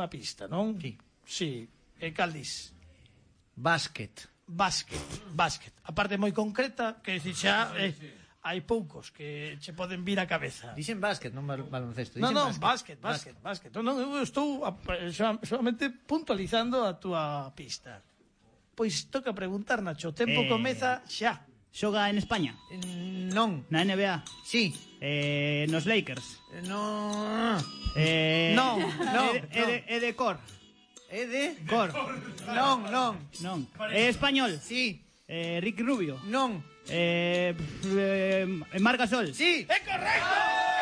unha pista, non? Sí. Sí, cal dis? Básquet. Básquet. A parte moi concreta, que dicir xa hai poucos que che poden vir a cabeza. Dixen básquet, non baloncesto. Non, básquet. Non, eu estou solamente puntualizando a túa pista. Pois toca preguntar, Nacho, o tempo comeza xa. Xoga en España? Non. Na NBA? Sí. Nos Lakers? Non. Non. É de Cor? É de? Cor? Non. É español? Sí. Ricky Rubio? Non. Marc Gasol? Sí. ¡Es correcto!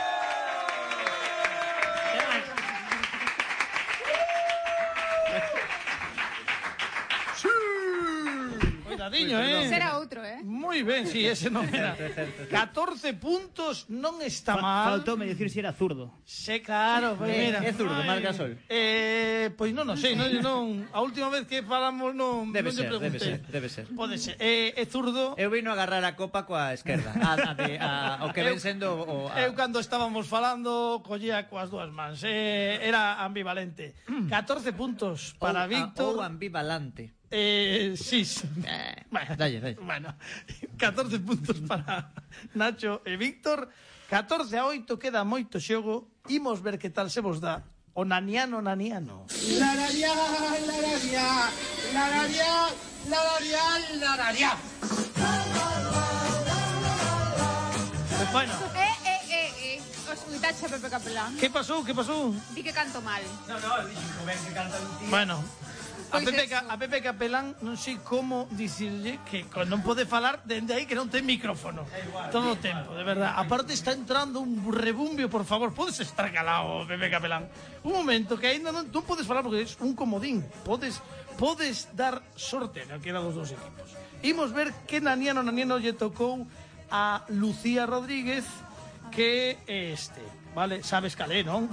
Cuidadiño, Será outro, Moi ben, si, ese non era. 14 puntos non está mal. Faltoume dicir se era zurdo. Sí, claro, pues mira. É zurdo, Marc Gasol. Pois non sei, non, a última vez que falamos non Debe ser. Pode ser. É zurdo. Eu vino a agarrar a copa coa esquerda. O que ven sendo Eu cando estábamos falando collía coas dúas mans. Era ambivalente. 14 puntos para Víctor. Ou ambivalente. Sí. Bueno, dalle. Bueno, 14 puntos para Nacho e Víctor. 14-8, queda moito xogo. Imos ver que tal se vos dá o naniano. Lararia. Bueno. Os cuitache a Pepe Capelán. Que pasou? Di que canto mal. No, dixo ben que canta un tío. Bueno. A Pepe Capelán non sei como dicirlle que non pode falar dende aí que non ten micrófono todo o tempo, de verdad. Aparte está entrando un rebumbio, por favor. Podes estar calado, Pepe Capelán, un momento, que ainda non podes falar porque é un comodín. Podes dar sorte na queda dos dous equipos. Imos ver que naniano lle tocou a Lucía Rodríguez, que é este, vale? Sabes calé, non?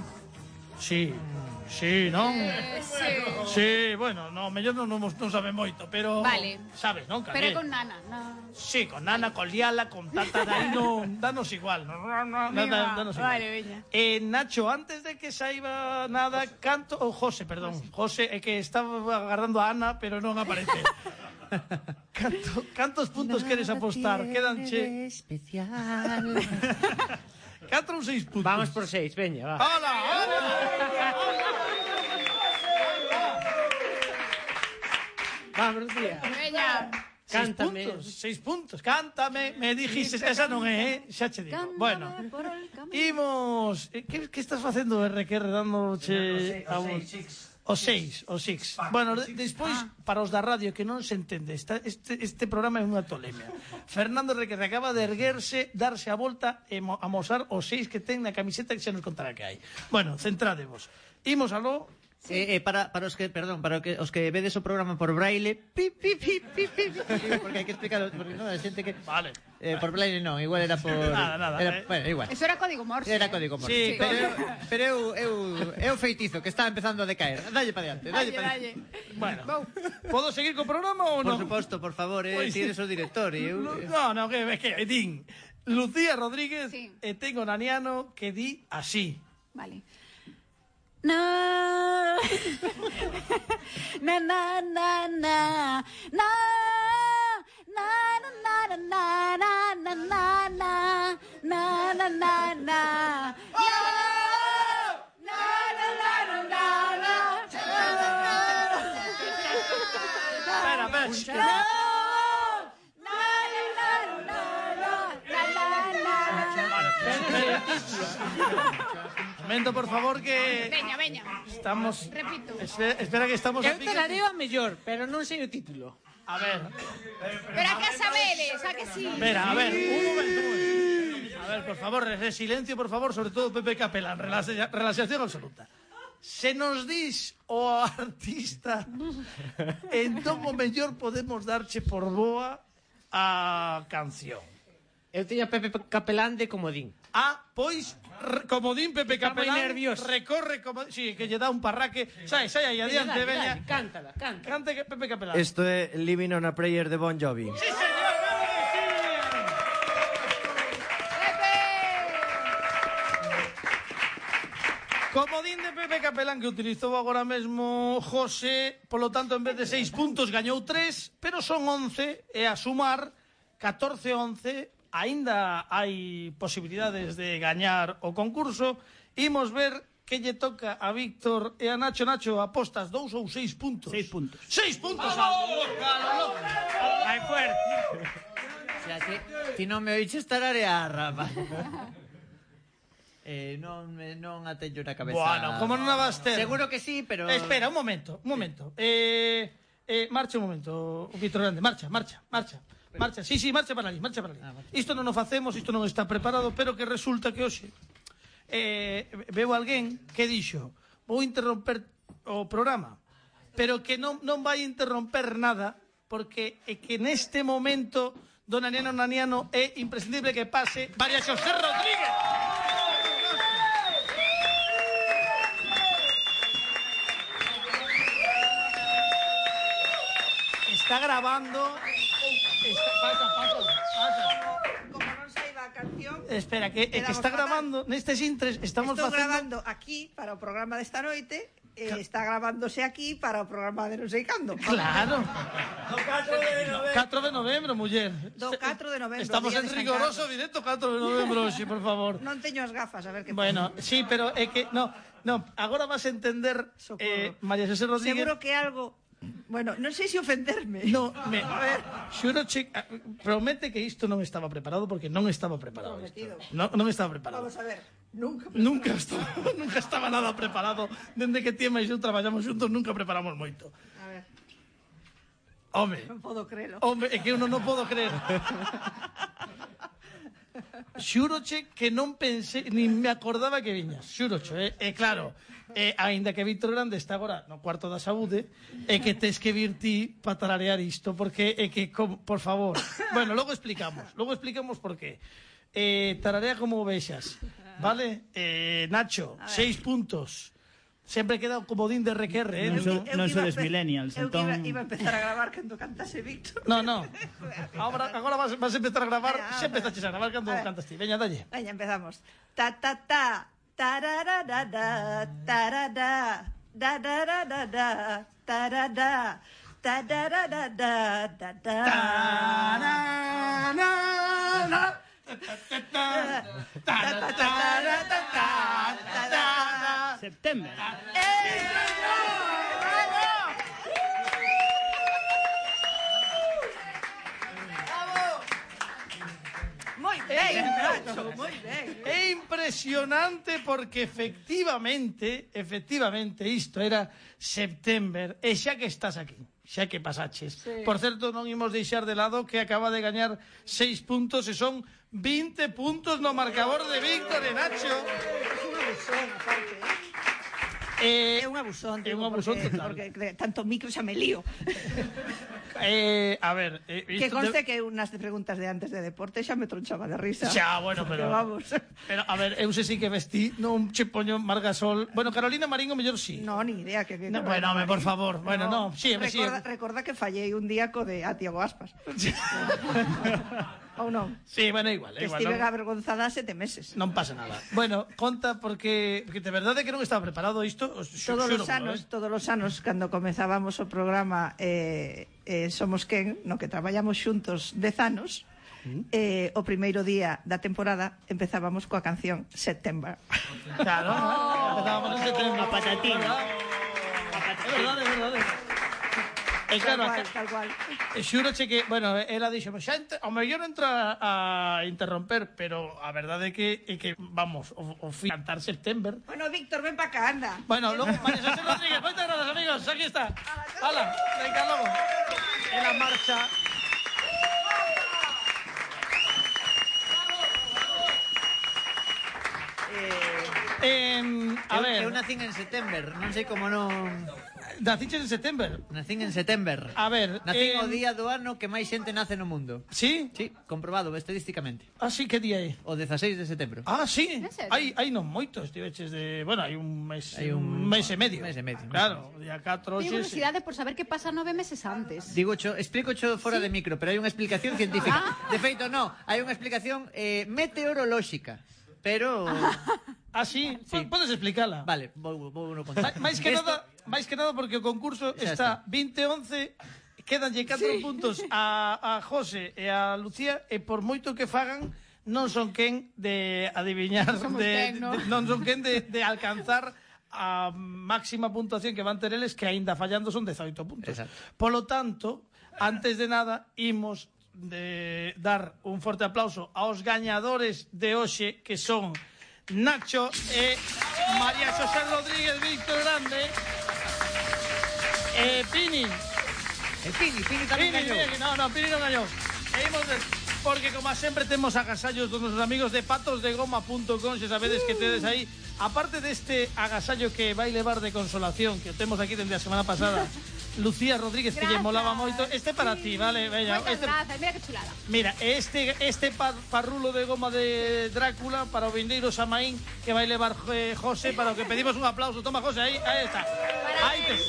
Sí, non? Sí, bueno, no, mellor non sabe moito, pero vale. Sabes, non? Pero con Nana, Sí, con Nana, con Liala, con Tata, aí non, danos igual. Danos igual. Vale, veña. Nacho, antes de que saiba nada, José, é que estaba agarrando a Ana, pero non aparece. Cantos puntos queres apostar? Quedanche especial. 4 ou 6 puntos? Vamos por 6, veña, va. ¡Hola! Vamos, Lucía. Veña. Cántame. 6 puntos. Cántame, me dijiste, esa non é, xa che digo. Bueno, imos, que estás facendo, RQR, dándoche o 6. Bueno, despois, para os da radio que non se entende, este programa é unha tolemia. Fernando Requer acaba de erguerse, darse a volta e amosar os 6 que ten na camiseta, que xa nos contará que hai. Bueno, centrádevos. Imos aló. Para os que, perdón, para os que vedes o programa por braille, porque hai que explicarlo, porque non, a xente que vale. Por braille non, igual era por nada. Bueno, igual. Eso era código Morse. Era código Morse. Sí, pero eu feitizo que está empezando a decaer. Dalle para diante, Dalle. Bueno, podo seguir co programa ou non? Por suposto, por favor, ti eres o director e eu No, que din Lucía Rodríguez sí. E tengo naniano que di así. Vale. Na na na na na na na na na na na na na na na na Momento, por favor, que veña. Estamos. Repito. Espera que estamos. Eu te la digo a mellor, pero non sei o título. A ver. Pero a que sabedes, a que sí. Espera, a ver, un momento. A ver, por favor, silencio, por favor, sobre todo Pepe Capelán, relaxación absoluta. Se nos dis o artista, entón o mellor podemos darche por boa a canción. Eu teño a Pepe Capelán de comodín. Pois, comodín Pepe Capelán. Recorre, sí, que lle dá un parraque. Sai aí adiante, veña. Cántala. Cante Pepe Capelán. Esto é Living on a Prayer de Bon Jovi. Sí, señor, claro que sí. Comodín de Pepe Pepe Capelán que utilizou agora mesmo José, polo tanto, en vez de 6 puntos, gañou 3, pero son 11, e a sumar 14-11, aínda hai posibilidades de gañar o concurso. Imos ver que lle toca a Víctor e a Nacho. Nacho, apostas 2 ou 6 puntos? 6 puntos. 6 puntos! ¡Vamos! Vai fuerte. O sea, ti non me oiches tararear, rapaz. Non a teño na cabeza. Bueno, como non a vas ter? Seguro que sí, pero... Espera, un momento. Marcha un momento, Víctor Grande, marcha. Sí, marcha para ali. Isto non o facemos, isto non está preparado, pero que resulta que hoxe veo alguén que dixo: vou interromper o programa, pero que non vai interromper nada, porque é que neste momento don Naniano é imprescindible que pase María Xosé Rodríguez. Está grabando. Pasa. Como non saiba a canción. Espera, que está grabando nestes intres. Estou grabando aquí para o programa desta noite. Está grabándose aquí para o programa de non sei cando. Claro. Do 4 de novembro, muller. Do 4 de novembro. Estamos en rigoroso directo 4 de novembro, sí, por favor. Non teño as gafas, a ver que... Bueno, sí, pero é que... No, agora vas a entender, María José Rodríguez... Seguro que algo... Bueno, non sei se ofenderme. No, a ver, xuroche, promete que isto non estaba preparado, porque non estaba preparado. Non estaba preparado. Vamos a ver. Nunca estaba nada preparado. Dende que ti e máis eu traballamos xuntos, nunca preparamos moito. A ver. Home. Non podo creelo. Home, é que eu non podo creer. Xuroche que non pensei, nin me acordaba que viñas. Xuroche, claro. Aínda que Víctor Grande está agora no cuarto da saúde, é que tes que vir ti para tararear isto, porque é que, por favor. Bueno, logo explicamos por qué. Tararea como vexas, vale? Nacho, 6 puntos. Sempre queda o comodín de requerre, Non sodes millennials, entón... Eu iba a empezar a gravar cando cantase Víctor. No. Agora vas a empezar a gravar, xa empezaches a gravar cando cantas ti. Veña, dalle. Veña, empezamos. Ta-ta-ta, tarararada, tarada, da-da-da-da-da, tarada, ta-da-da-da-da, da-da. September. Moi ben, Nacho, moi ben. É impresionante porque efectivamente isto era September, e xa que estás aquí, xa que pasaches. Sí. Por certo, non imos deixar de lado que acaba de gañar 6 puntos e son 20 puntos no marcador de Víctor e Nacho. É un abusón, total. Porque tanto micro xa me lío. A ver... que conste que unas preguntas de antes de deporte xa me tronchaba de risa. Xa, bueno, pero... Vamos. Pero, a ver, eu sei que vestí, non che poño Margasol... Bueno, Carolina Marín o mellor sí. No, ni idea. No, bueno, por favor. Bueno, no. Sí, recorda que fallei un día co de Tiago Aspas. Ou non? Sí, bueno, igual. Que estive avergonzada 7 meses. Non pasa nada. Bueno, conta porque de verdade que non estaba preparado isto. Todos os anos, cando comezábamos o programa Somos Quen, no que traballamos xuntos 10 anos, o primeiro día da temporada empezábamos coa canción September. Claro, empezábamos en September. A patatín. É verdade. E claro, tal cual. Xuroche que, bueno, ela dixo, ao mellor entra a interromper, pero a verdade é que vamos, o fui cantar September. Bueno, Víctor, ven pa cá, anda. Bueno, logo, María José Rodríguez, moitas gracias, amigos, aquí está. Hala, venga, logo. En la marcha. A ver, eu nacín en September, non sei como non... Naciches en September? Nacín en September. A ver... Nacín o día do ano que máis xente nace no mundo. Sí? Sí, comprobado estadísticamente. Ah, sí, que día é? O 16 de setembro. Ah, sí? Hai non moitos, tiveches de... Bueno, hai un mes e medio. Claro, o día 4... Tengo curiosidade por saber que pasa 9 meses antes. Explico fora de micro, pero hai unha explicación científica. De feito, no, hai unha explicación meteorolóxica. Pero... Ah, sí? Podes explicala. Vale, vou no contar. Máis que nada porque o concurso está 20-11, quedanlle 4 puntos a José e a Lucía, e por moito que fagan non son quen de adiviñar, non son quen de alcanzar a máxima puntuación que van ter eles, que aínda fallando son 18 puntos. Exacto. Polo tanto, antes de nada, imos de dar un forte aplauso aos gañadores de hoxe, que son Nacho e María José Rodríguez Víctor Grande e Pini. Pini tamén gañou. Pini non gañou. Porque como sempre temos agasallos dos nosos amigos de patosdegoma.com, se sabedes que tedes aí, aparte deste agasallo que vai levar de consolación, que temos aquí dende a semana pasada, Lucía Rodríguez, que lle molaba moito. Este para ti, vale? Veña, Moitas grazas, mira que chulada. Mira, este parrulo de goma de Drácula para o vindeiro Samaín que vai levar José, para o que pedimos un aplauso. Toma, José, aí está. Aí tes.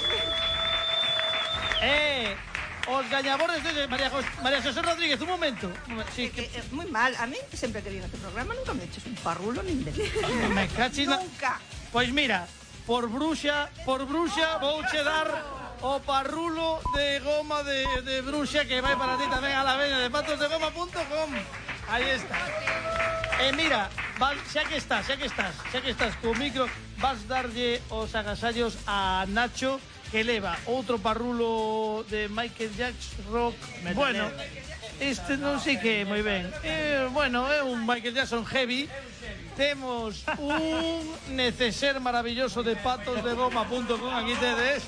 Os gañadores de María José Rodríguez, un momento. Sí, que... Moi mal, a mí sempre que vino este programa nunca me eches un parrulo nin de me cachis nunca. Pois mira, por bruxa vouche dar o parrulo de goma de bruxa, que vai para ti tamén a la veña de patosdegoma.com. Aí está. Mira, xa que estás co micro, vas darlle os agasallos a Nacho, que leva outro parrulo de Michael Jackson rock. Bueno, este non sei que moi ben. Bueno, é un Michael Jackson heavy. Temos un neceser maravilloso de patosdegoma.com, aquí tedes.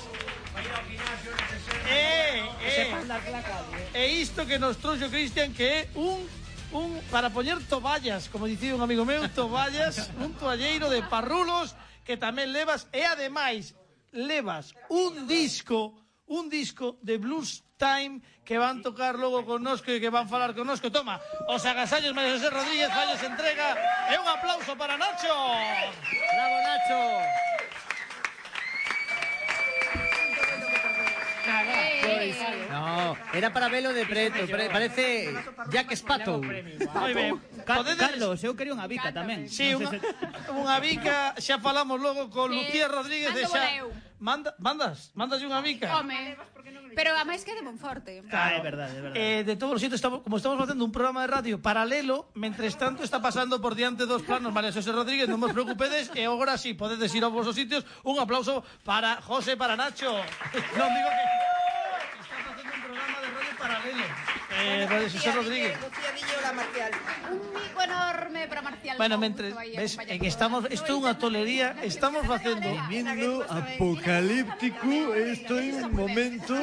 E isto que nos trouxo Cristian, que é un para poñer toballas, como dicía un amigo meu, toballas, un toalleiro de parrulos que tamén levas, e ademais levas un disco de Blues Time que van tocar logo connosco e que van falar connosco. Toma, os agasallos María José Rodríguez, falles entrega, e un aplauso para Nacho. Bravo, Nacho. No, era para velo de preto, parece Jack Sparrow. Moi ben. Carlos, eu quería unha bica tamén. Sí, unha bica, xa falamos logo con Lucía Rodríguez e xa... Mandas unha bica? Home, pero a máis que de Monforte. É verdade. De todos os sitios, como estamos facendo un programa de radio paralelo, mentres tanto está pasando por diante dos planos María José Rodríguez, non vos preocupedes, e agora sí, podedes ir aos vosos sitios. Un aplauso para José, para Nacho. Non digo que... Está facendo un programa de radio paralelo. María José Rodríguez. Lucía Villola Marcial. Un mico enorme para Marcial. Bueno, mentre ves, que estamos, isto é unha tolería, estamos facendo Viendo apocalíptico, isto é un momento.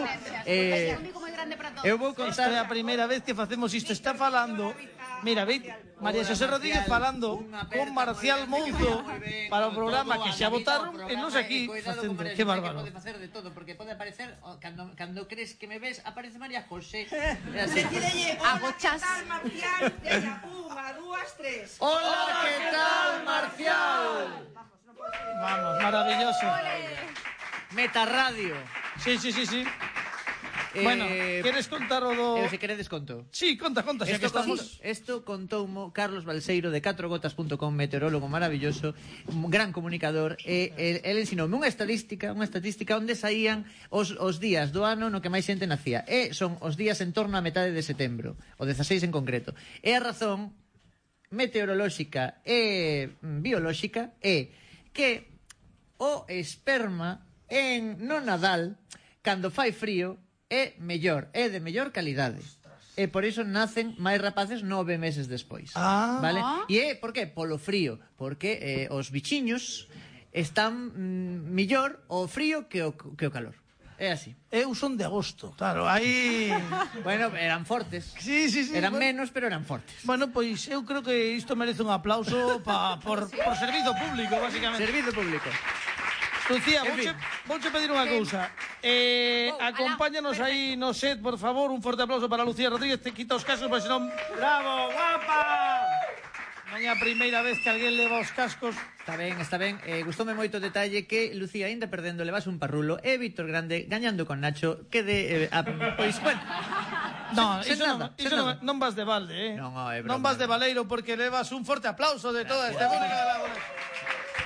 Eu vou Esta contar é a primeira vez que facemos isto. Está falando, mira, ve, María José Rodríguez falando con Marcial Mouzo para o programa que xa votaron e nos aquí facendo. Que bárbaro. Pode facer de todo, porque pode aparecer cando crees que me ves, aparece María José. Agochas. Marcial, desde a 1, 2, 3. Hola, que tal, Marcial? Vamos, maravilloso. Meta Radio. Sí. Bueno, queres contar o do... Se queredes conto. Sí, conta, xa que estamos... Isto contoumo Carlos Balseiro de 4gotas.com, meteorólogo maravilloso, un gran comunicador, e el ensinoume unha estatística onde saían os días do ano no que máis xente nacía. E son os días en torno a metade de setembro, o 16 en concreto. E a razón meteorolóxica e biolóxica é que o esperma no Nadal, cando fai frío, é mellor, é de mellor calidade. E por iso nacen máis rapaces 9 meses despois. Vale? E por que? Polo frío. Porque os bichiños están mellor o frío que o calor. É así. Eu son de agosto, claro, aí... Bueno, eran fortes. Sí. Eran menos, pero eran fortes. Bueno, pois eu creo que isto merece un aplauso por servizo público, básicamente. Servizo público. Lucía, vouche pedir unha cousa. Acompáñanos aí no set, por favor. Un forte aplauso para Lucía Rodríguez. Te quita os cascos, porque senón... Bravo, guapa! Non é a primeira vez que alguén leva os cascos. Está ben. Gustoume moito o detalle que Lucía, ainda perdendo, levase un parrulo, e Víctor Grande, gañando con Nacho, que de... pois, bueno... No, iso non vas de balde, Non, é broma. Non vas de baleiro, porque levas un forte aplauso de toda esta música de la...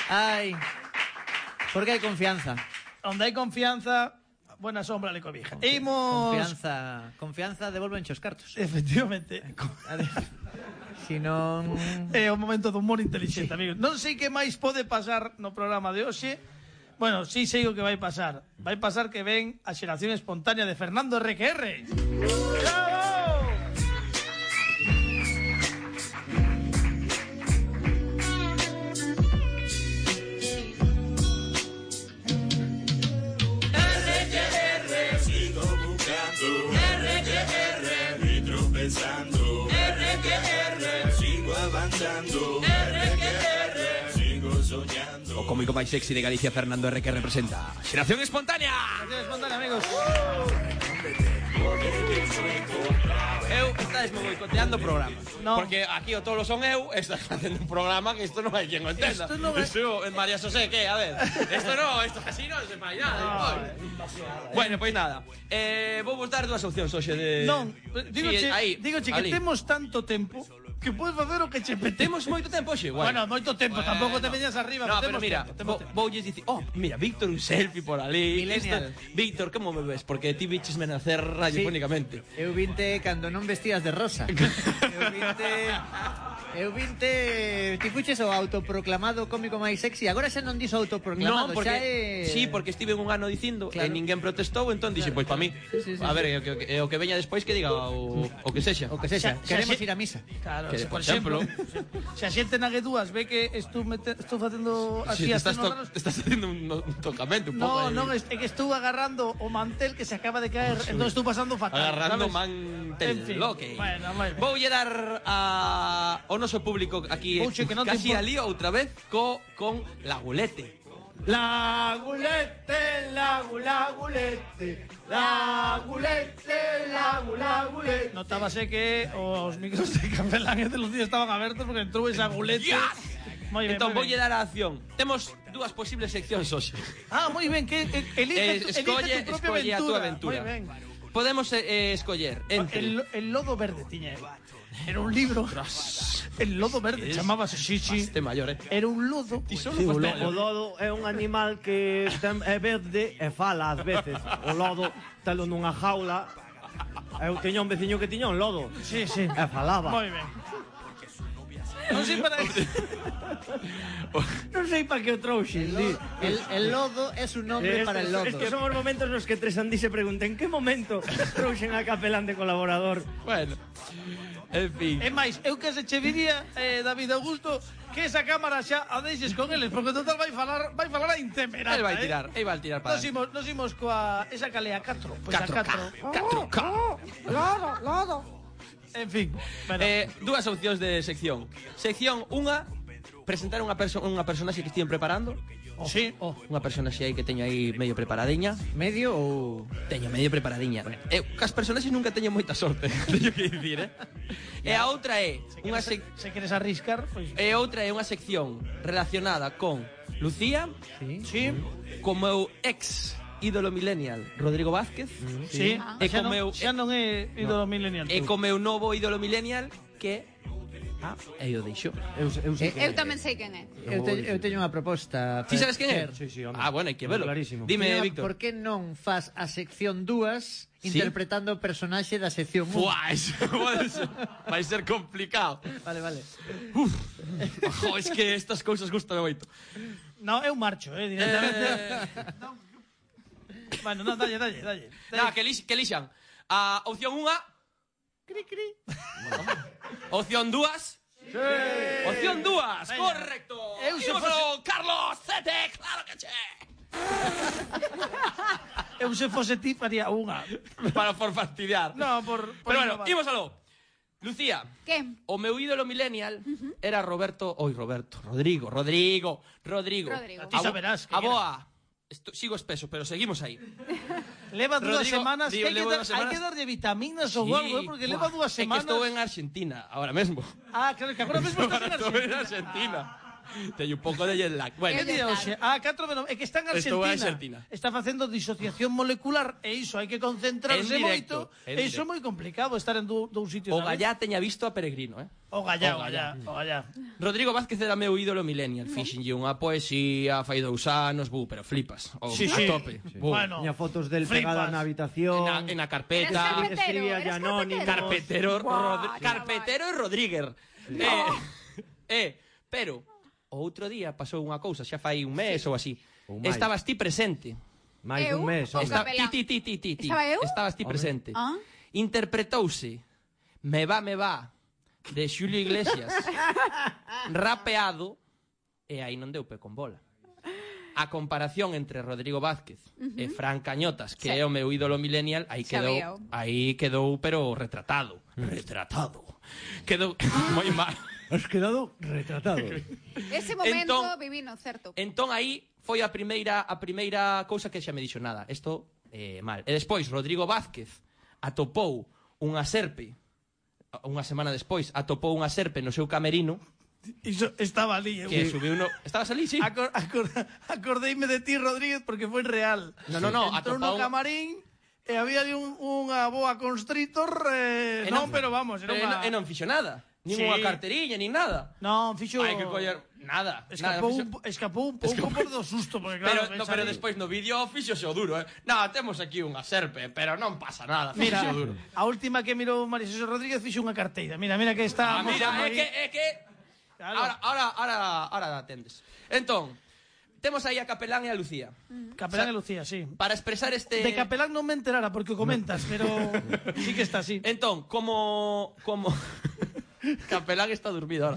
Ai. Porque hai confianza. Onde hai confianza, buena sombra le cobija. Imos... Confianza devolven os cartos. Efectivamente. Si non... É o momento do humor inteligente, amigos. Non sei que máis pode pasar no programa de hoxe. Bueno, sí sei o que vai pasar. Vai pasar que ven a xeración espontánea de Fernando RQR. ¡Bravo! Pensando, sigo avanzando, sigo soñando. O cómico máis sexy de Galicia, Fernando R, que representa Xeración Espontánea. Xeración Espontánea, amigos. Eu estáis me boicoteando o programa. No. Porque aquí o tolo son eu, estás facendo un programa que isto non hai quen o entenda. Isto non é... Isto, María José, que? A ver, isto así non se fai nada. Bueno, pois nada. Vou vos dar dúas opcións hoxe de... Non, dígoche que ali. temos tanto tempo que podes facer o que che pete. Temos moito tempo hoxe, guai. Bueno, moito tempo, tampouco te veñas arriba. No, pero mira, voulles dicir, mira, Víctor un selfie por ali. Millennial. Víctor, como me ves? Porque ti vichesme nacer radiofónicamente. Eu vinte cando non vestías de rosa. Eu vinte ti fuches o autoproclamado cómico máis sexy. Agora xa non dis autoproclamado, No, porque xa é... sí, porque estive un ano dicindo Claro. e ninguén protestou, entón dixe, pois para mí. Sí. A ver, o que veña despois que diga o que sexa. O que sexa, Xa- queremos xa- ir a misa. Claro, Que, se, por por exemplo, exemplo, se a xente na G2 ve que estou facendo Si así te estás, as raros. estás haciendo un tocamento un pouco. No, é que estou agarrando o mantel que se acaba de caer, entón estou pasando fatal. Agarrando ¿sabes? mantel, En fin, loque. bueno, moi ben. Voulle dar ao noso público aquí Vouche que non te casi impor- alío outra vez con la gulete. La gulete, la gulete, la gulete. Notábase que os micros de Capelán e de Lucía estaban abertos porque entrou esa gulete. Moi ben, Entón moi voulle ben. dar a acción. Temos dúas posibles seccións hoxe. Ah, moi ben, que elige Escolle tu propia a túa aventura. Moi ben. Podemos escoller entre El lodo verde tiña eu. Era un libro. El lodo verde chamábase Xixi. este maior, Era un lodo. O lodo é un animal que é verde e fala ás veces. O lodo telo nunha jaula. Eu tiña un veciño que tiña un lodo. Sí. E falaba. Moi ben. Non sei para non sei para que o trouxen. El lodo es un nombre para el lodo. Es que son os momentos nos que Tresandí se pregunta en que momento trouxen a Capelán de colaborador. Bueno, en fin. É máis, eu que se che diría, David Augusto, que esa cámara xa a deixes con eles, porque total vai falar a intemerata. Él vai tirar para. Nos imos coa esa calea 4. Pois a 4. 4K. Lodo. En fin, bueno. Dúas opcións de sección. Sección 1, presentar unha personaxe que estiven preparando. Sí. Unha personaxe aí que teño aí medio preparadiña. Medio ou... Teño medio preparadiña. Eu cas personaxes nunca teño moita sorte, teño que dicir, E a outra é unha Se queres arriscar, pois... E outra é unha sección relacionada con Lucía, Sí. con meu ex ídolo millennial Rodrigo Vázquez, Sí. E Xa con meu xa non é ídolo millennial. e con meu novo ídolo millennial que e eu deixo. Eu tamén sei quen é. Eu teño unha proposta. Ti sabes quen é? Sí, home. Bueno, hai que velo. Clarísimo. Dime, Víctor. Por que non faz a sección 2 Sí. interpretando o personaxe da sección 1? Fuá, eso vai ser complicado. Vale. Ojo, es que estas cousas gustan moito. No, eu marcho, directamente. Bueno, no, dalle. Que lixan. A opción 1. Cri. Opción 2. Sí. Opción 2, correcto. Eu se Ímoslo, Carlos Zete, claro que che. Eu se fose ti faría unha. Para por fastidiar. No, por Pero bueno, innovar. ímosalo. Lucía, Que? o meu ídolo millennial era Rodrigo. Ti saberás que A boa. Sigo espeso, pero seguimos aí. Leva dúas Rodrigo, semanas, digo, hai levo 2 semanas. que darlle vitaminas ou algo, porque leva 2 É que semanas. estou en Argentina ahora mesmo. Ah, claro, que agora mesmo estás en Estou en Argentina. Argentina. Teño un pouco de jet lag. Bueno, Que día hoxe? A 4 de novembro. É que está en Estou en Argentina. Argentina. Está facendo disociación molecular e iso hai que concentrarse En directo, moito. en E iso é moi complicado estar en dous sitios. o a vez. Gallá teña visto a Peregrino, O Gallá. Rodrigo Vázquez era meu ídolo millennial. Fixenlle unha poesía, fai 2 anos, pero flipas. Sí, a sí. tope. Bueno, Tiña fotos del flipas. pegada na habitación. En a carpeta. Eres carpetero, Escribía eres ya anónimos. Carpetero, Buah, Carpetero e Rodríguez. Pero o outro día pasou unha cousa, xa fai un mes ou así. Ou máis. Estabas ti presente. Máis dun Eu? mes, O home. capelán. Ti. Estaba eu? Estabas ti presente. Ah. Interpretouse Me va, de Xulio Iglesias, rapeado, e aí non deu pé con bola. A comparación entre Rodrigo Vázquez e Fran Cañotas, que Sí. é o meu ídolo millennial, aí Sabíao. quedou, pero retratado. Quedou moi mal. Has quedado retratado. Ese momento Entón- viví no certo. Entón aí foi a primeira cousa que xa me dixo nada. Isto mal. E despois Rodrigo Vázquez atopou unha serpe. Unha semana despois atopou unha serpe no seu camerino Iso estaba ali. que subiu no... Estabas ali, sí? Acordeime de ti, Rodríguez, porque foi real. No, Entrou no atopou... camarín e había ali unha boa constrictor. Non, pero vamos, era Pero unha... e non fixo nada. Nin Sí. unha carteriña, nin nada. Non, fixo... Hai que coller... Nada. Escapou, nada, escapou un pouco por do susto, porque claro... Pero despois no vídeo fixose o duro, temos aquí unha serpe, pero non pasa nada, Mira, fixo o duro. a última que mirou María Xosé Rodríguez fixo unha carteira. Mira que está... Mira, mostrando aí. é que... Claro. Ahora atendes. Entón, temos aí a Capelán e a Lucía. Capelán e Lucía, sí. Para expresar este... De Capelán non me enterara porque o comentas, pero sí que está así. Entón, como... Capelán está dormido ahora.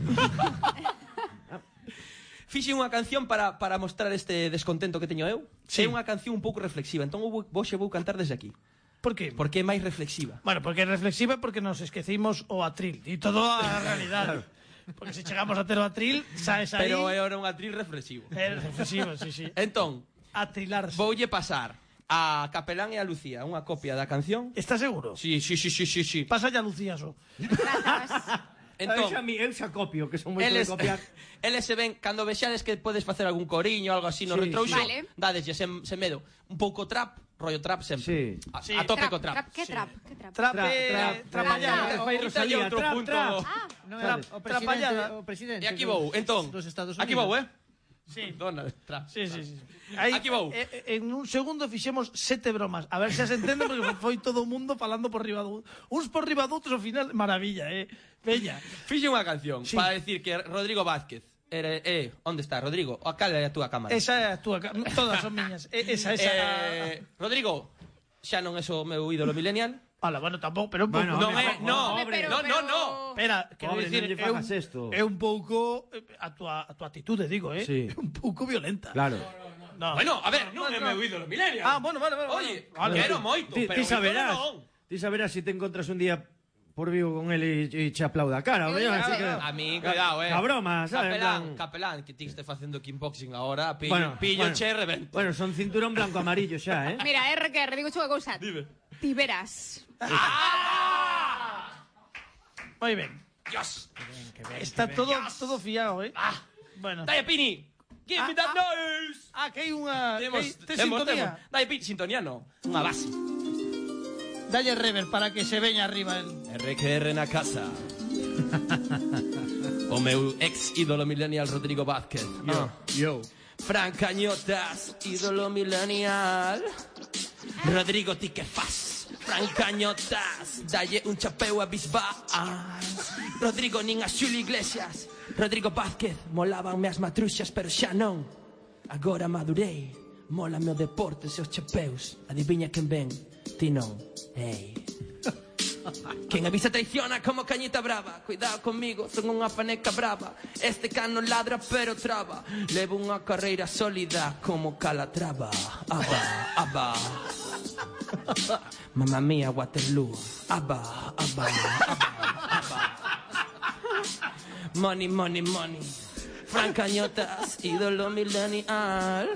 Fixe unha canción para mostrar este descontento que teño eu. Sí. É unha canción un pouco reflexiva. Entón vou cantar desde aquí. Por qué? Porque é máis reflexiva. Bueno, porque é reflexiva porque nos esquecimos o atril e todo a realidade. Porque se chegamos a ter o atril, saes aí... Pero é ahora un atril reflexivo. É reflexivo, sí. Entón, Atrilarse. voulle pasar a Capelán e a Lucía unha copia da canción. Estás seguro? Sí. Pasa ya Lucía, so. Entón, Eu xa copio, que son moito de copiar. eles se ven, cando vexades que podes facer algún coriño, algo así no retrouxo, Vale. dadeslle sen medo. Un pouco trap, rollo trap sempre. Sí. A tope co trap. Que trap? Trapallada. Fai Quítalle Rosalía, outro trap, punto. trap. Non era o Trapallada. presidente E aquí vou, entón. dos Estados Aquí Unidos. vou, Sí. Donald Trump. Sí. Aí, Aquí vou. En un segundo fixemos 7 bromas. A ver se se entende, porque foi todo o mundo falando por riba do... Uns por riba doutros, ao final, maravilla, Bella. Fixe unha canción Sí. para decir que Rodrigo Vázquez onde está, Rodrigo? Cal é a túa cámara? Esa é a túa... Todas son miñas. Esa. Rodrigo, xa non é o meu ídolo millennial. Ala, bueno, tampouco, pero un pouco... Bueno, Non home, é, no, Pero- no. Espera, quero Pobre, dicir, non lle fagas esto. é un pouco a tua actitude, digo, Sí. É un pouco violenta. Claro. No. Bueno, a ver, non é meu ídolo millennial. Ah, bueno, vale. Oye, Vale. quero moito, Ti pero saberás. ídolo non. Ti saberás se te encontras un día por vivo con él e che aplauda a cara. Eu Oye, digo, así que... A mí, cuidado, A broma, ¿sabes? Capelán, que ti esté facendo kickboxing agora, Bueno, pillo bueno. che e revento. Bueno, son cinturón blanco amarillo xa, Mira, RQR, digo unha cousa. Dime. Ti verás. Moi ben. Dios. Está todo fiado, Bueno. Dai, Pini. Give me that noise. Que hai unha... Temos sintonía. Dai, Pini, sintonía no. Unha base. Dalle rever para que se veña arriba el... RQR na casa. O meu ex ídolo millennial Rodrigo Vázquez. Yo. Fran Cañotas, ídolo millennial. Rodrigo, ti que faz? Fran Cañotas, dalle un chapeu a Bisbal. Rodrigo, nin a Xulio Iglesias. Rodrigo Vázquez, molabanme as matruxas, pero xa non. Agora madurei, mólame o deporte e os chapeus. Adiviña quen ven, ti non. Hey. Quen avisa traiciona como cañita brava. Cuidado comigo, son unha faneca brava. Este cano ladra pero traba. Levo unha carreira sólida como Calatrava. Abba. Mamma mía, Waterloo. Abba. Money. Fran Cañotas, ídolo millennial.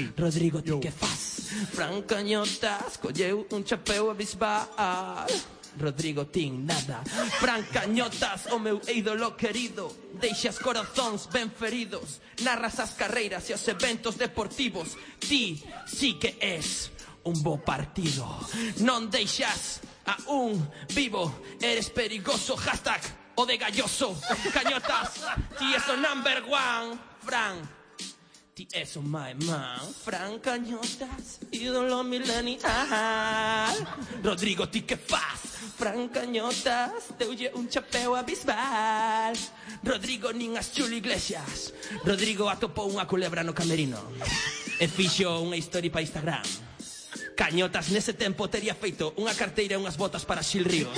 Rodrigo, ti que faz? Fran Cañotas, colleu un chapeu a Bisbal. Rodrigo tin nada. Fran Cañotas, o meu ídolo querido, deixas corazóns ben feridos, narras as carreiras e os eventos deportivos. Ti sí que es un bo partido, non deixas a un vivo, eres perigoso, hashtag o de galloso. Cañotas, ti es o number one. Fran, ti es o my man. Fran Cañotas, ídolo millennial. Rodrigo, ti que faz? Fran Cañotas, deulle un chapeo abismal. Rodrigo nin as Julio Iglesias. Rodrigo atopou unha culebra no camerino e fixo unha story para Instagram. Cañotas nese tempo tería feito unha carteira e unhas botas para Xil Ríos.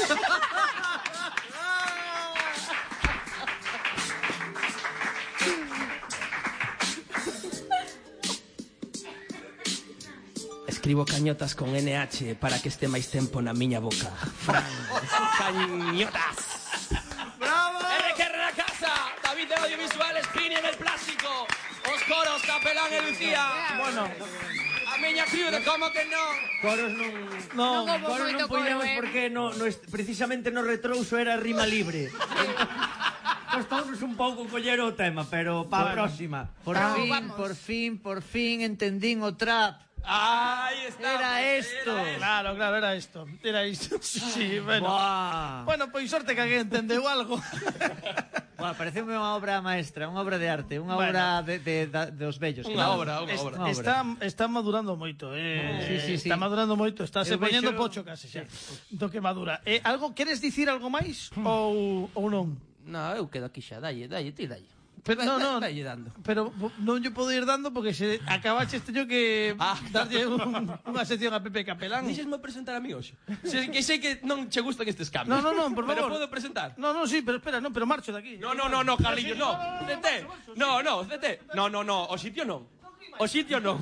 Escribo Cañotas con NH para que este máis tempo na miña boca. Fran Cañotas. ¡Bravo! RQR na casa, David de Audiovisuales, Pini en el plástico, os coros, Capelán e Lucía. Bueno, a miña criuda, como que non? Coros non... Non houbo Coros moito non poñemos coro, porque precisamente no retrouso era rima libre. Costounos un pouco coller o tema, pero para a próxima. Por fin entendín o trap. Ahí está. Era esto. claro, era esto. Era isto. Sí, bueno. Buah. Bueno, pois sorte que alguén entendeu algo. Buah, pareceume unha obra maestra, unha obra de arte, unha Bueno. obra dos bellos. Unha obra. Está madurando moito, Sí. Está madurando moito, está se Eu poñendo vexo- pocho case xa. Do que madura. Algo queres dicir algo máis ou non? No, eu quedo aquí xa, dalle, ti dalle. Pero non, Dalle dando. pero non lle podo ir dando porque se acabaches teño que darlle unha sección a Pepe Capelán. Díxesme presentar a mí hoxe. Que sei que non che gustan estes cambios. Non, por favor. Pero podo presentar. No, sí, pero espera, pero marcho de aquí. No, Carlillos, no. Cete. No, Cete. No, o sitio non. O sitio non.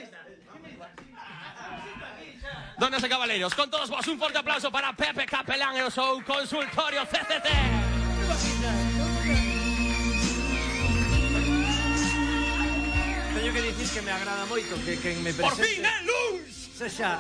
Donas e cabaleiros, con todos vos un forte aplauso para Pepe Capelán e o seu consultorio CCT. Teño que dicir que me agrada moito que me presente... Por fin, Luz! Sexa...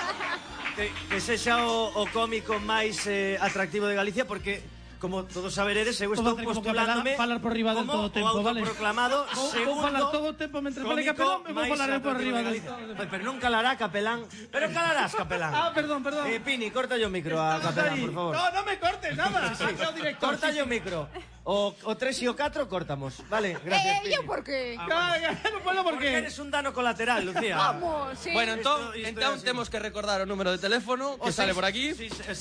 Que sexa o cómico máis atractivo de Galicia, porque, como todos saberedes, eu estou postulándome falar por riba del todo o tempo, vale? autoproclamado Vou falar todo o tempo mentre fale Capelán, eu vou falar eu por riba del todo. Pero non calará, Capelán. Pero calarás, Capelán. Perdón. Pini, corta yo o micro a Capelán, por favor. No me cortes nada. Xa o director. Corta yo o micro. O 3 e o 4 cortamos. Vale, gracias, Pini. ¿Yo por qué? Bueno, Porque porque eres un dano colateral, Lucía. Vamos, sí. Bueno, entón Isto é así. temos que recordar o número de teléfono que sale por aquí.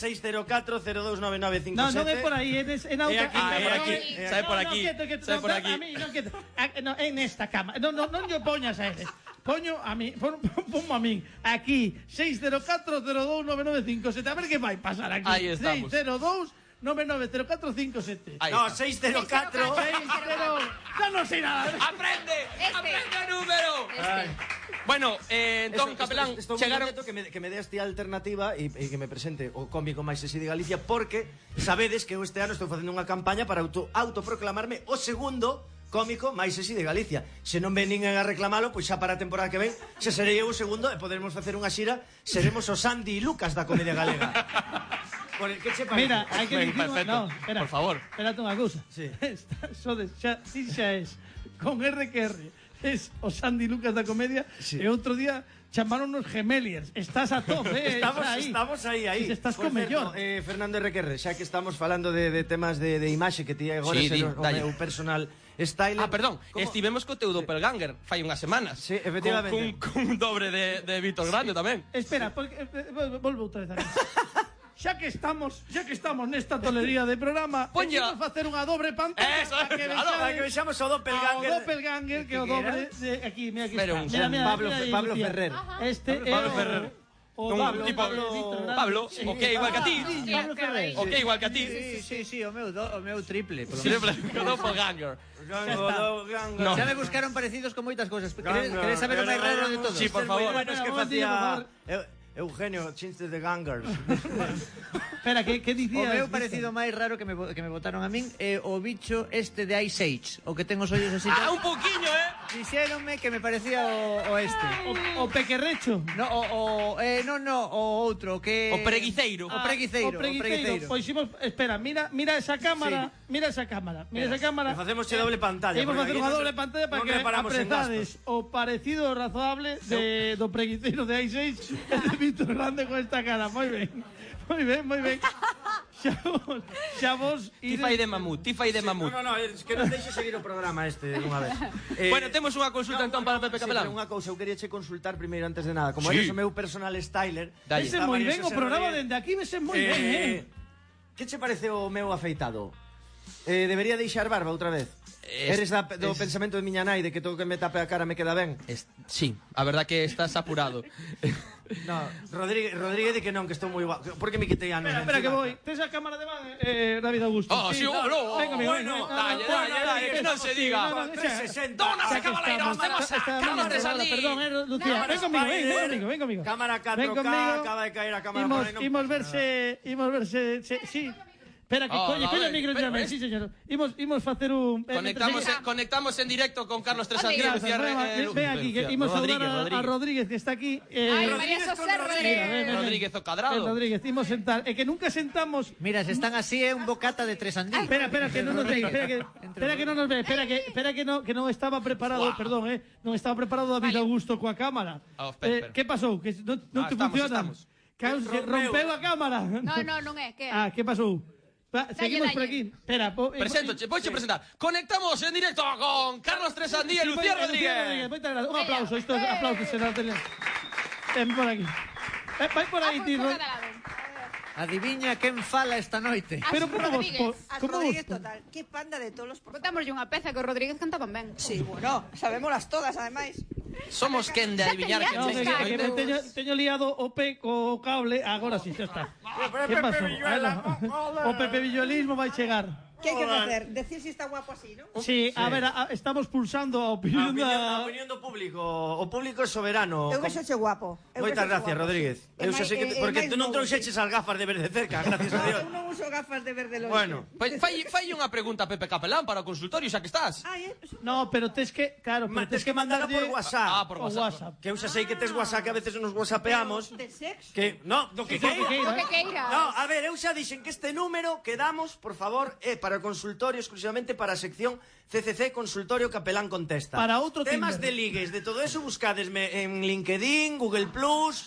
604-029957. No é por aí, é É auto. aquí. Sae por aquí. Sae por aquí. A mí, no, en esta cama. Non yo poñas a eles. Poño a mí, ponmo a min. Aquí, 604-029957. A ver que vai pasar aquí. Aí estamos. 602-990457. Aí No, está. 604. No sei nada. Aprende o número. Bueno, entón, Capelán, Estou chegaron... moi contento que me dé esta alternativa e que me presente o cómico máis sexy de Galicia, porque sabedes que eu este ano estou facendo unha campaña para autoproclamarme o segundo cómico máis sexy de Galicia. Se non ven ninguén a reclamalo, pois xa para a temporada que ven xa serei eu o segundo e poderemos facer unha xira. Seremos o Sandy e Lucas da comedia galega. Por el que che parece? Mira, hai que dicir... perfecto. No, espera, Por favor. Espérate unha cousa. Sí. Ti xa es con RQR. Es o Sandy Lucas da comedia. Sí. E outro día chamaronnos gemeliers. Estás a tope, Estamos aí. Si estás Por con mellor. certo, Fernando RQR, xa que estamos falando de temas de imaxe que ti agora Sí, ser di, o dalle. meu personal styler. Perdón, ¿Cómo? estivemos co teu doppelganger fai unhas semanas. Sí, efectivamente. Con un dobre de Víctor Grande tamén. Espera, porque volvo outra vez aquí. Xa que estamos nesta tolería de programa, Poña. vamos facer unha dobre pantalla Eso, para que claro, Para que vexamos o doppelganger. o doppelganger que o dobre de aquí, mira aquí Pero está. un Mira, Pablo Lucía. Ferrer. Este Pablo é Ferrer. o Un Pablo, tipo- Víctor Grande. Pablo, o que igual que a ti. Pablo Ferrer. O que igual que a ti. Sí, o meu triple. Polo Siempre menos. o doppelganger. No. Xa me buscaron parecidos con moitas cosas. Ganger. Queredes saber o máis raro de todos? Sí, por favor. Bueno, es que Espera, un momentito, facía Eugenio, chistes de gangers. Espera, que O dicías? meu parecido máis raro que me botaron a min é o bicho este de Ice Age, o que ten os ollos así. Un pouquiño, Dixéronme que me parecía o este. O pequerrecho. No, o outro, que... O preguiceiro. O preguiceiro. Pois imos, espera, mira esa cámara, mira esa cámara. Facemos doble pantalla. Imos facer unha doble pantalla para non que reparamos en aprezades o parecido razonable do preguiceiro de i6 e de Víctor Grande con esta cara. Moi ben. Xa vos Ti fai de mamut. No, es que non deixe seguir o programa este unha vez. Bueno, temos unha consulta entón para Pepe Capelán. Unha cousa, eu quería che consultar primeiro antes de nada. Como eres o meu personal styler, vese moi ben o programa dende aquí, vese moi ben, Que che parece o meu afeitado? Debería deixar barba outra vez? Eres do pensamento de miña nai de que todo que me tape a cara me queda ben? Sí, a verdad que estás apurado. No, Rodríguez di que non, que estou moi guapo. Por que me quitei anos? Espera que voy. Tes a cámara de van, David Augusto. Sí, no. Venga, Bueno, dale, que non se diga. 360. Dona se acaba la irón, vamos a Carlos de Sandí. Perdón, Lucía. Ven conmigo. Cámara 4K, acaba de caer a cámara por aí. Imos verse, sí. Espera, que coño el micro tamén, sí, señor. Imos facer un... Conectamos en directo con Carlos Tresandí. Ven aquí, que imos saudar a Rodríguez, que está aquí. Ai, María José Rodríguez. Rodríguez o Cadrado. Rodríguez, imos sentar. É que nunca sentamos... Mira, se están así, é un bocata de Tresandí. Espera, que non nos ve. Espera que non nos ve. Espera que non estaba preparado, perdón, non estaba preparado David Augusto coa cámara. Que pasou? Que non te funciona? Rompeu a cámara. Non é, que é? Que pasou? Seguimos por aquí. Espera, Preséntoche, voiche presentar. Conectamos en directo con Carlos Tresandí e Lucía Rodríguez. Un aplauso, isto é aplauso, será tele. Ven por aquí. Vai por aí, tío. Adiviña quen fala esta noite. Pero como Rodríguez total. Que panda de todos. Botámoslle unha peza que o Rodríguez cantaban ben. Sí, bueno, sabémolas todas, ademais. Somos quen de adiviñar quen ven esta noite. Teño liado o cable, agora sí, xa está. Que pasou? O pepevilluelismo vai chegar. Que hai que facer? Decir si está guapo así, non? Sí, a ver, estamos pulsando a opinión do público. O público é soberano. Eu vexoche guapo. Moitas gracias, Rodríguez. Eu xa sei que porque tú non trouxeches as gafas de ver de cerca, gracias a Dios. Eu non uso gafas de ver de longe. Bueno, fai unha pregunta a Pepe Capelán para o consultorio, xa que estás. No, pero tes que, claro, tes que mandarlle por WhatsApp. Por WhatsApp. Que eu xa sei que tes WhatsApp, que a veces nos whatsappeamos. De sexo? Que do que queira. queiras. No, a ver, eu xa dixen que este número que damos, por favor, é para o consultorio, exclusivamente para a sección CCC Consultorio Capelán Contesta. Para outro temas Tinder. de ligues, de todo eso buscadesme en LinkedIn, Google Plus,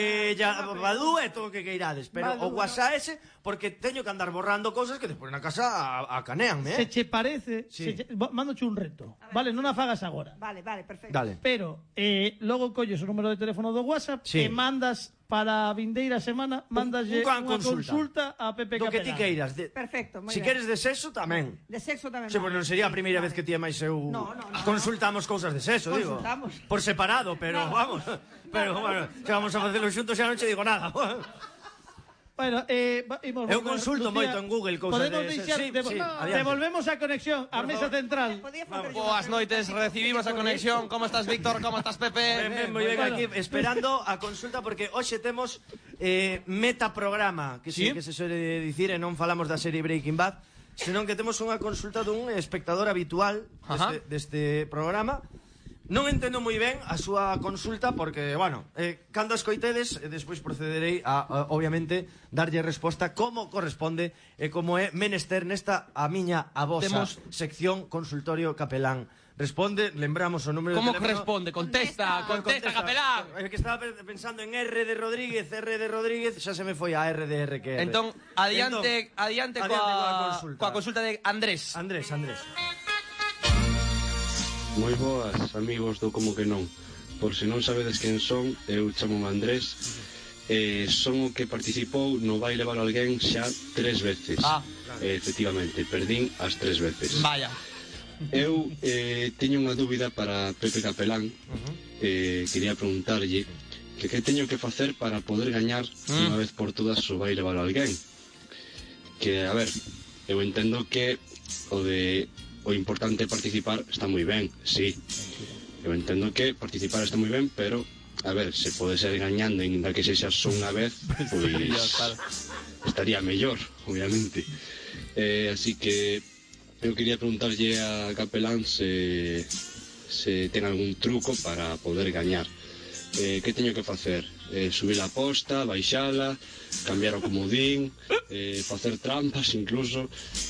Badoo e todo o que queirades. Pero o WhatsApp ese, porque teño que andar borrando cosas que despois na casa acaneanme, Se che parece, mándoche un reto. Vale, non a fagas agora. Vale, perfecto. Dale. Pero logo colles o número de teléfono do WhatsApp e mandas para a vindeira semana, mandalle unha consulta a Pepe Capelán. Do que ti queiras. Perfecto, moi ben. Si queres de sexo, tamén. De sexo tamén. Sí, pues non sería a primeira vez que ti e máis eu consultamos cousas de sexo, digo. Por separado, pero vamos. Pero bueno, se vamos a facelo xuntos xa non che digo nada. Bueno, eu consulto moito en Google cousas de sexo. Devolvemos a conexión á mesa central. Boas noites, recibimos a conexión. Como estás, Víctor? Como estás, Pepe? Moi ben aquí, esperando a consulta, porque hoxe temos metaprograma, que se suele dicir, e non falamos da serie Breaking Bad, senón que temos unha consulta dun espectador habitual deste programa. Non entendo moi ben a súa consulta porque, bueno, cando a escoitedes, despois procederei a, obviamente, darlle resposta como corresponde e como é menester nesta a miña vosa sección Consultorio Capelán. Responde, lembramos o número de teléfono. Como corresponde? Contesta, Capelán. É que estaba pensando en R de Rodríguez, xa se me foi a R de R que R. Entón, adiante coa consulta de Andrés. Andrés. Moi boas, amigos do Como que non. Por se non sabedes quen son, eu chamo Andrés. Son o que participou no Vai levar alguén xa 3 veces. Efectivamente, perdín as 3 veces. Vaya. Eu teño unha dúbida para Pepe Capelán. Quería preguntarlle que teño que facer para poder gañar unha vez por todas o Vai levar alguén. Que, a ver, eu entendo que o importante é participar está moi ben, sí. Eu entendo que participar está moi ben, pero, a ver, se pode ser gañando ainda que sexa só unha vez, pois estaría mellor, obviamente. Así que eu quería preguntarlle a Capelán se se ten algún truco para poder gañar. Que teño que facer? Subir a posta, baixala, cambiar o comodín, facer trampas incluso.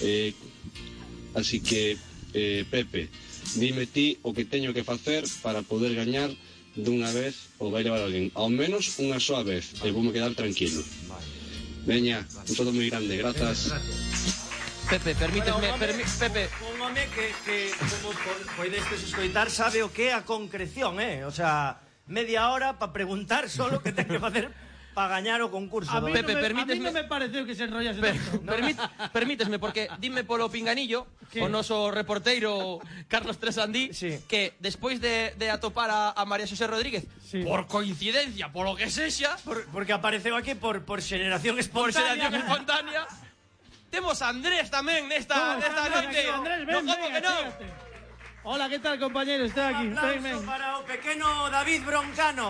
Así que, Pepe, dime ti o que teño que facer para poder gañar dunha vez o vai levar alguén. Ao menos unha soa vez, e vou me quedar tranquilo. Veña, un saludo moi grande, grazas. Pepe, permítesme, Pepe. Un home que como poidestes escoitar, sabe o que é a concreción, O sea, media hora para preguntar solo que ten que facer para gañar o concurso. A mí non me pareceu que se enrollase tanto. Permítesme, porque dime polo pinganillo, o noso reporteiro Carlos Tresandí, que despois de atopar a María Xosé Rodríguez, por coincidencia, polo que sexa, porque apareceu aquí por xeneración espontánea, temos a Andrés tamén nesta noite. Andrés, ven, Hola, ¿qué tal, compañero? Estoy aquí. Un aplauso para o pequeno David Broncano.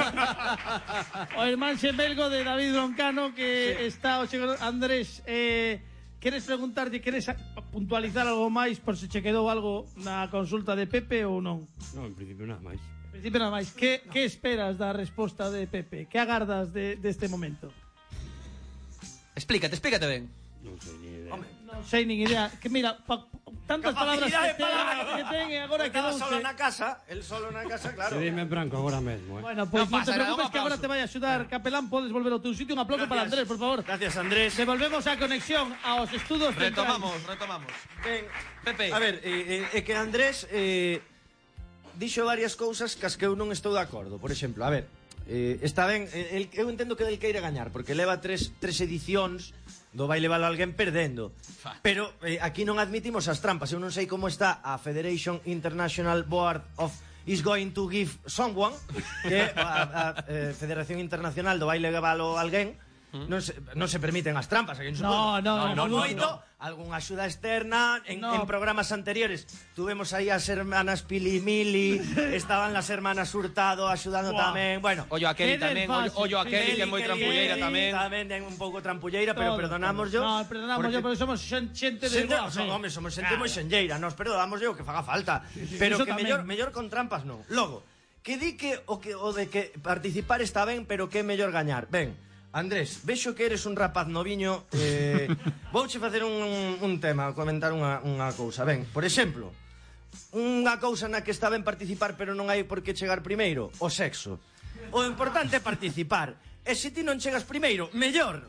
O irmán xemelgo de David Broncano que está o chegou. Andrés, queres preguntarte, queres puntualizar algo máis por se che quedou algo na consulta de Pepe ou non? Non, en principio nada máis. En principio nada máis. Que esperas da resposta de Pepe? Que agardas deste momento? Explícate ben. Non sei ni idea. Non sei nin idea. Que mira, tantas palabras que ten e agora quedouse. El solo na casa, claro. Se dime en branco agora mesmo, Bueno, pois non te preocupes que agora te vai a axudar Capelán, podes volver ao teu sitio. Un aplauso para Andrés, por favor. Gracias, Andrés. Devolvemos a conexión aos estudos Retomamos. Ben, Pepe. A ver, é que Andrés dixo varias cousas cas que eu non estou de acordo. Por exemplo, a ver, está ben, eu entendo que del queira gañar, porque leva tres edicións do vai levar alguén perdendo. Pero aquí non admitimos as trampas. Eu non sei como está a Federation International Board of is going to give someone, que a Federación Internacional do baile leválo alguén, non se permiten as trampas. No. Algún axuda externa en programas anteriores. Tuvemos aí as hermanas Pili Mili, estaban las hermanas Hurtado axudando tamén. Bueno, ollo a Kelly tamén, ollo a Kelly que é moi trampulleira tamén. Tamén ten un pouco trampulleira, pero perdonamos yo. No, perdonamos yo, porque somos xente de boa. Somos xente moi xenlleira, nos perdonamos yo que faga falta. Pero que mellor con trampas non. Logo, que di que o de que participar está ben, pero que é mellor gañar. Ben, Andrés, vexo que eres un rapaz noviño. Vouche facer un tema, comentar unha cousa. Ben, por exemplo, unha cousa na que está ben participar pero non hai por que chegar primeiro, o sexo. O importante é participar. E se ti non chegas primeiro, mellor.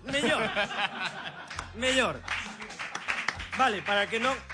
Vale, para que non...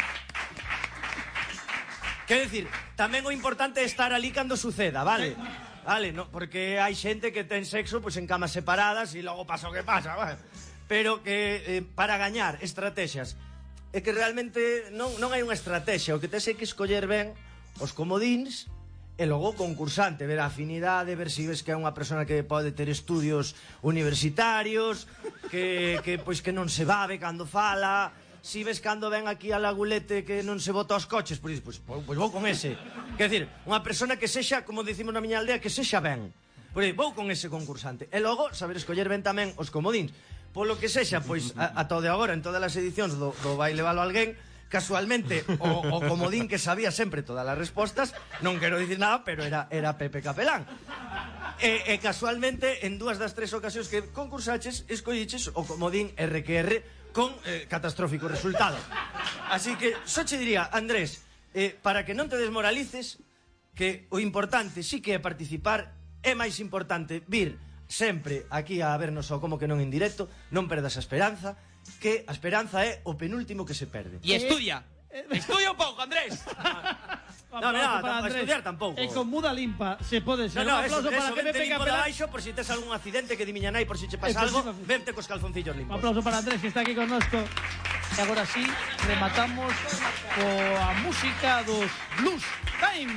Quero dicir, tamén o importante é estar ali cando suceda, vale? Vale, no, porque hai xente que ten sexo pues, en camas separadas e logo pasa o que pasa, vale? Pero que para gañar estrategias é que realmente non hai unha estrategia, o que tes é que escoller ben os comodíns e logo o concursante, ver a afinidade, ver se ves que é unha persona que pode ter estudios universitarios, que non se babe cando fala, si ves cando ven aquí a Lagulete que non se bota aos coches, pois vou con ese. Quer dicir, unha persona que sexa, como dicimos na miña aldea, que sexa ben. Pois vou con ese concursante. E logo, saber escoller ben tamén os comodíns. Polo que sexa, pois, ata o de agora, en todas as edicións do vai levalo alguén, casualmente, o comodín que sabía sempre todas as respostas, non quero dicir nada, pero era Pepe Capelán. E casualmente, en 2 das 3 ocasións que concursaches, escolliches o comodín RQR con catastrófico resultado. Así que, só che diría, Andrés, para que non te desmoralices, que o importante sí que é participar, é máis importante vir sempre aquí a vernos ao Como que non en directo, non perdas a esperanza, que a esperanza é o penúltimo que se perde. E estudia un pouco, Andrés. No, para estudiar tampouco. E con muda limpa se pode ser. Un aplauso para Pepe Capelán. Por si tes algún accidente que di miña nai, por si che pasa algo, vente cos calzoncillos limpos. Un aplauso para Andrés, que está aquí connosco. E agora sí, rematamos coa música dos Blues Time.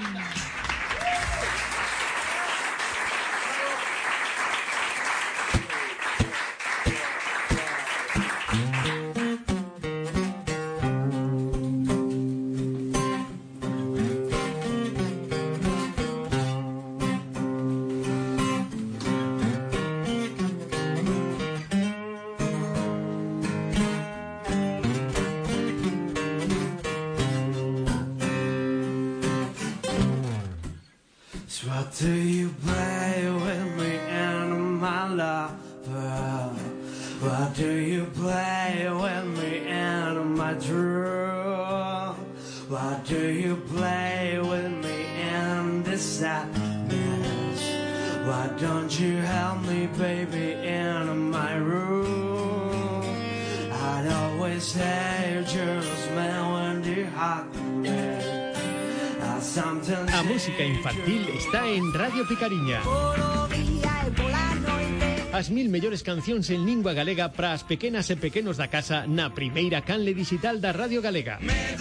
you play with me and my lover? Why do you play with me and my true? Why do you play with me and this sadness? Why don't you help me, baby, in my room? I'd always say you're just man when you hug me. A música infantil está en Radio Picariña. As 1000 mellores cancións en lingua galega para as pequenas e pequenos da casa na primeira canle digital da Radio Galega.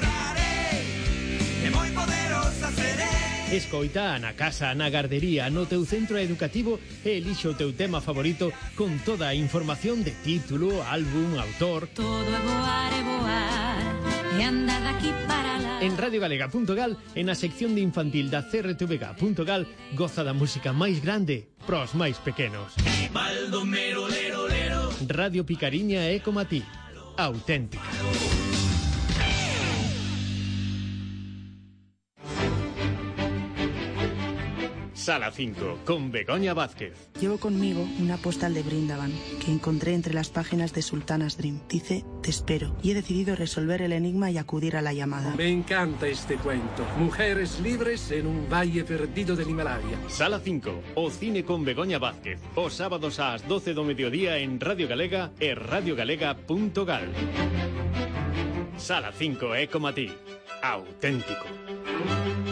Escoita na casa, na gardería, no teu centro educativo e elixe o teu tema favorito con toda a información de título, álbum, autor. Todo é voar e andar daqui para lá. En radiogalega.gal, en a sección de infantil da crtvg.gal, goza da música máis grande pros máis pequenos. Baldomero, lero, lero. Radio Picariña é como a ti, auténtica. Sala 5, con Begoña Vázquez. Llevo conmigo una postal de Brindavan que encontré entre las páginas de Sultana's Dream. Dice, te espero. Y he decidido resolver el enigma y acudir a la llamada. Me encanta este cuento. Mujeres libres en un valle perdido del Himalaya. Sala 5, o cine con Begoña Vázquez. Os sábados ás 12 do mediodía en Radio Galega e radiogalega.gal. Sala 5 é como a ti, auténtico.